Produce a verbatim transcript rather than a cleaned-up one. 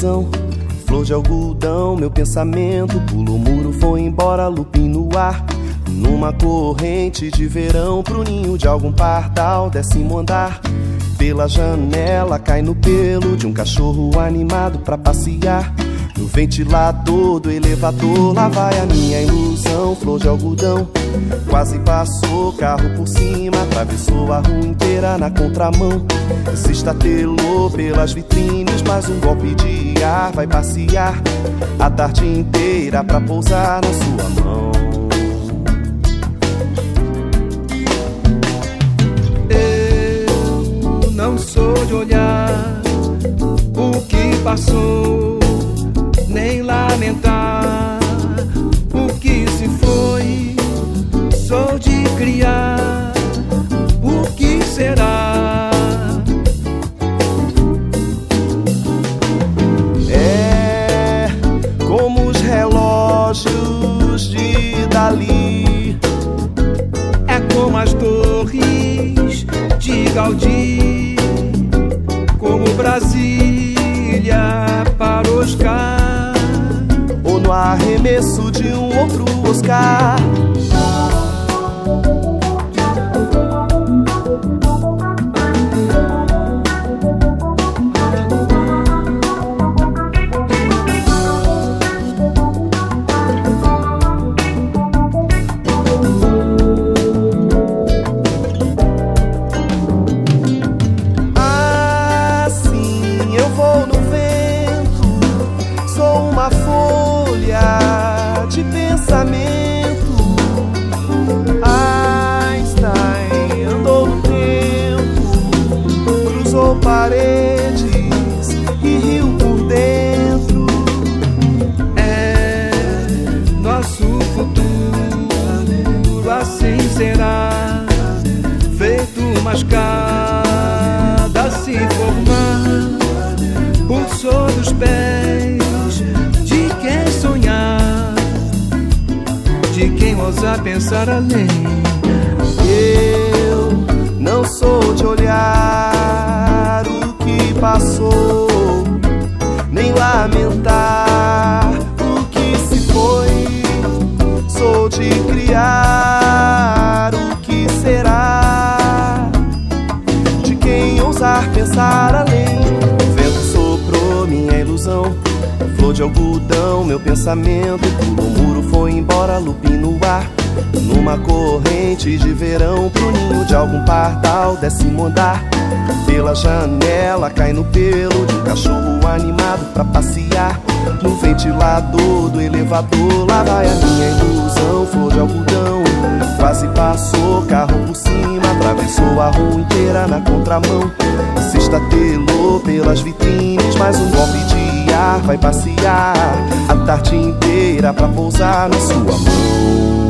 ilusão, flor de algodão, meu pensamento pulou o muro, foi embora, lupim no ar. Numa corrente de verão, pro ninho de algum pardal, décimo andar. Pela janela cai no pelo de um cachorro animado pra passear. No ventilador do elevador, lá vai a minha ilusão, flor de algodão. Quase passou, carro por cima, atravessou a rua inteira na contramão. Se estatelou pelas vitrines, mais um golpe de ar, vai passear a tarde inteira pra pousar na sua mão. Eu não sou de olhar o que passou, nem lamentar o que se foi. Sou de criar o que será. É como os relógios de Dali, é como as torres de Gaudí, como Brasília para Oscar, ou no arremesso de um outro Oscar. Uma folha de pensamento. Einstein andou no tempo, cruzou paredes e riu por dentro. É nosso futuro, assim será, feito uma escada a se formar por sobre os pés de quem sonhar, de quem ousar pensar além. Eu não sou de olhar o que passou, nem lamentar o que se foi. Sou de criar o que será, de quem ousar pensar além. O vento soprou minha ilusão, flor de algodão, meu pensamento pulou o muro, foi embora, lupim no ar. Numa corrente de verão, pro ninho de algum pardal, décimo andar. Pela janela cai no pelo de um cachorro animado pra passear. No ventilador do elevador, lá vai a minha ilusão, flor de algodão. Quase passou, carro por cima, atravessou a rua inteira na contramão. Se estatelou pelas vitrines, mais um golpe de ar, vai passear a tarde inteira pra pousar na sua mão.